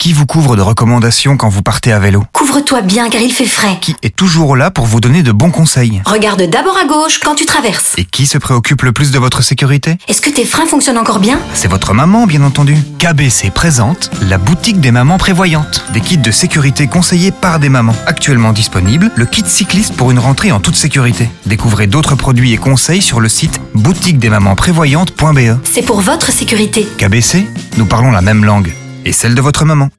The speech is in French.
Qui vous couvre de recommandations quand vous partez à vélo? Couvre-toi bien car il fait frais. Qui est toujours là pour vous donner de bons conseils? Regarde d'abord à gauche quand tu traverses. Et qui se préoccupe le plus de votre sécurité? Est-ce que tes freins fonctionnent encore bien? C'est votre maman, bien entendu. KBC présente la boutique des mamans prévoyantes. Des kits de sécurité conseillés par des mamans. Actuellement disponible, le kit cycliste pour une rentrée en toute sécurité. Découvrez d'autres produits et conseils sur le site boutiquedesmamansprévoyantes.be. C'est pour votre sécurité. KBC, nous parlons la même langue. Et celle de votre maman.